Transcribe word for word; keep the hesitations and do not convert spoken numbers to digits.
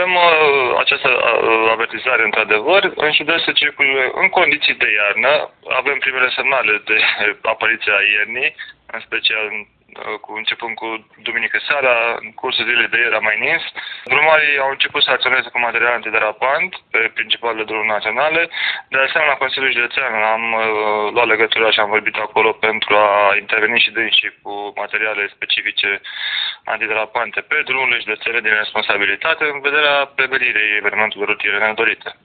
avem uh, această uh, avertizare într-adevăr, în județ se circulă în condiții de iarnă, avem primele semnale de apariția iernii, în special cu, începând cu duminică seara, în cursul zilei de ieri a mai nins. Drumarii au început să acționeze cu material antiderapant pe principalele drumuri naționale. De asemenea, la Consiliul Județean am uh, luat legătura și am vorbit acolo pentru a interveni și dânsii cu materiale specifice antiderapante pe drumurile județene din responsabilitate în vederea prevenirii evenimentelor rutiere nedorite.